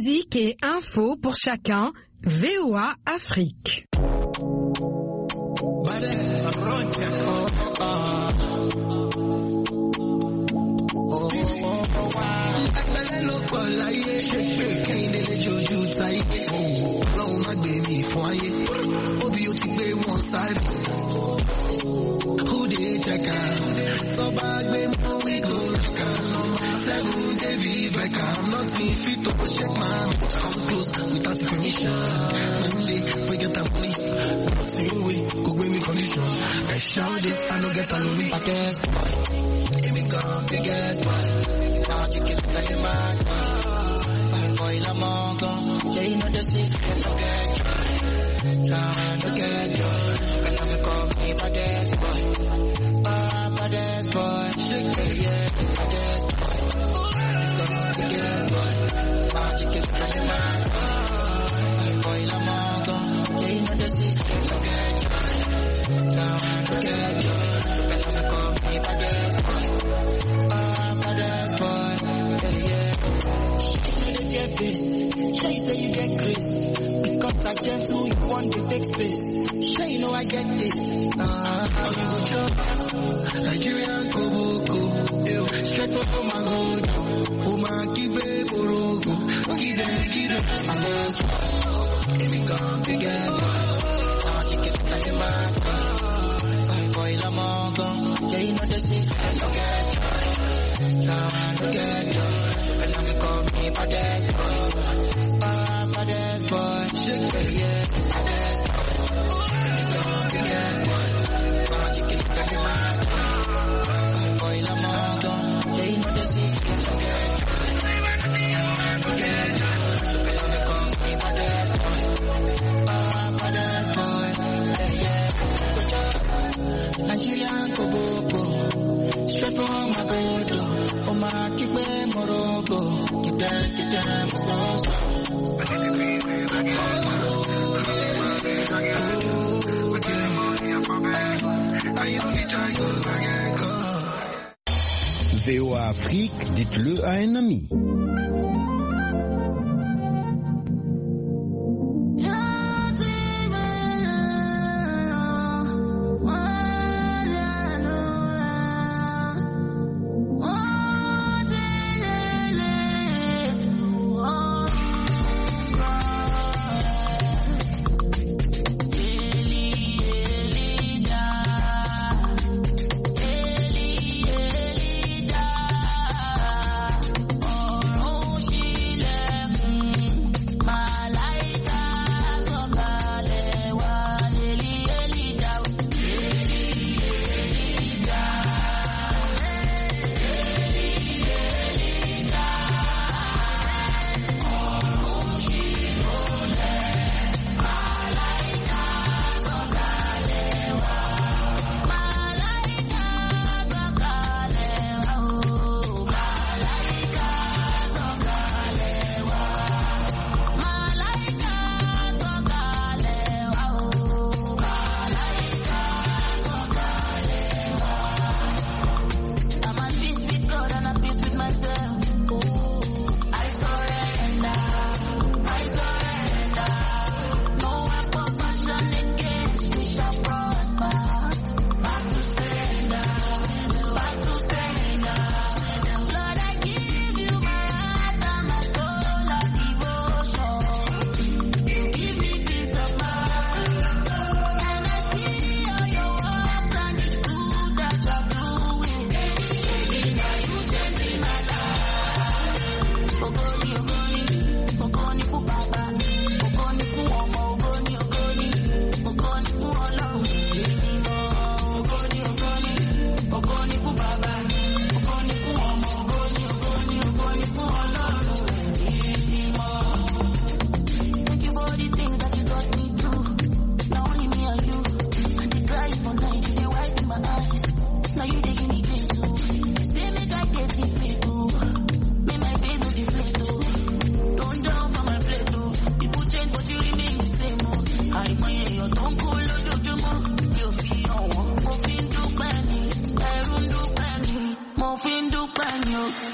Musique et info pour chacun, VOA Afrique. I'm not fit to check my come close without permission. Monday, we get that money. Same way, go with me condition. I shout it, I don't get a lonely. I guess, give me gone, big ass boy. Now you get the demand. Fine boy, I'm all gone. Yeah, you know the system, no get joy. No get joy. Can I call me bad ass boy? Bad ass boy. Shake it, yeah, bad ass boy. Sure you say you get grace because I gentle you want to take space. Sure you know I get this. How you go chop Nigerian Koboko, straight from my road. Woman keep it Borogo, give them. Give me gone big ass boy. Now you get the demand. Fine boy, I'm all gone. Yeah, you know the system, no get joy. No get joy. And I'm call me bad ass boy. Bad ass boy. Shake it, yeah, bad ass boy. Give me gone big ass boy. Now you get the demand. Fine boy, I'm all gone. Yeah, you know the system, no get joy. No get joy. And I'm call me bad ass boy. Bad ass boy. Yeah. Nigerian Koboko, straight from my godo. Oh my, keep it Morogo. Get them, slow. VOA Afrique, dites-le à un ami. Mo fin dúpẹ́ ni o.